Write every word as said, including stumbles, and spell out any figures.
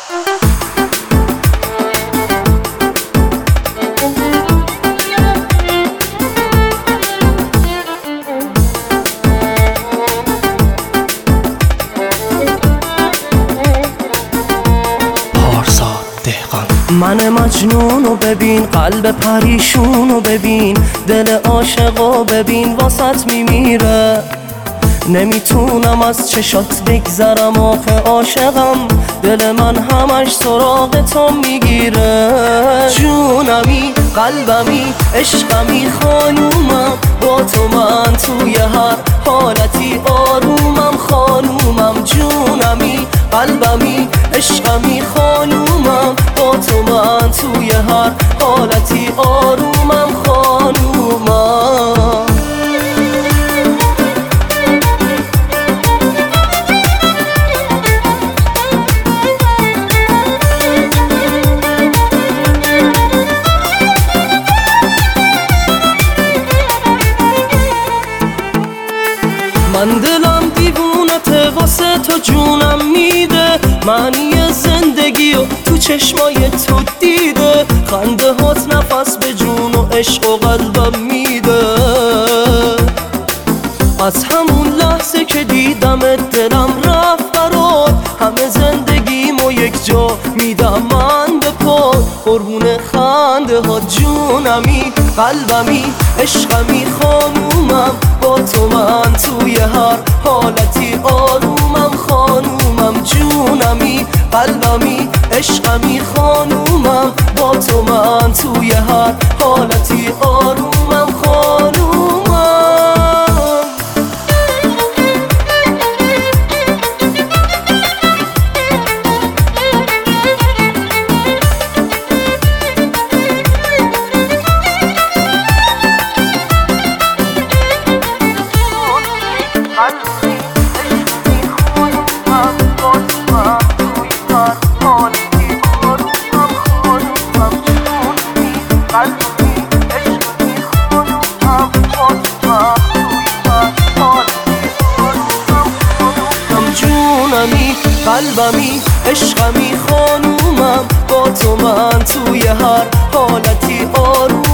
من مجنونو ببین، قلب پریشونو ببین، دل عاشقو ببین واسط میمیره. نمیتونم از چشات بگذرم آخه عاشقم، دل من همش سراغ تو میگیره. جونمی، قلبمی، عشقمی، خانومم، با تو من توی هر حالتی آرومم. خانومم، جونمی، قلبمی، عشقمی، خانومم، با تو من توی هر حالتی آرومم. خانومم، من دلم دیوونته واسه تو جونم میده، معنی زندگی و تو چشمای تو دیده. خنده هات نفس به جون و عشق و قلبم میده. از همون لحظه که دیدم دلم رفت برات، همه زندگیمو یک جا میدم من به پات. قربون خنده ها جونمی، قلبمی، عشقمی، خانومم، با تو من توی هر حالتی آرومم. خانومم، جونمی، قلبمی، عشقمی، خانومم، با تو من توی هر حالتی آرومم. خانومم، قلبمی، عشقمی، خانومم، با تو من توی هر حالتی آروم.